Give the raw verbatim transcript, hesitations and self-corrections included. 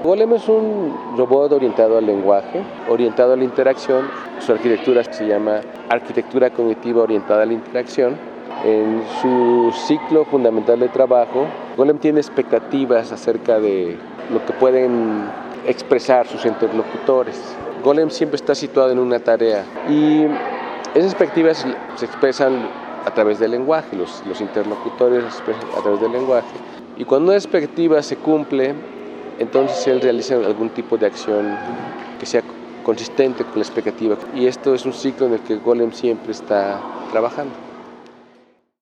Golem es un robot orientado al lenguaje, orientado a la interacción. Su arquitectura se llama arquitectura cognitiva orientada a la interacción. En su ciclo fundamental de trabajo, Golem tiene expectativas acerca de lo que pueden expresar sus interlocutores. Golem siempre está situado en una tarea y esas expectativas se expresan a través del lenguaje, los, los interlocutores se expresan a través del lenguaje. Y cuando una expectativa se cumple, entonces él realiza algún tipo de acción que sea consistente con la expectativa. Y esto es un ciclo en el que Golem siempre está trabajando.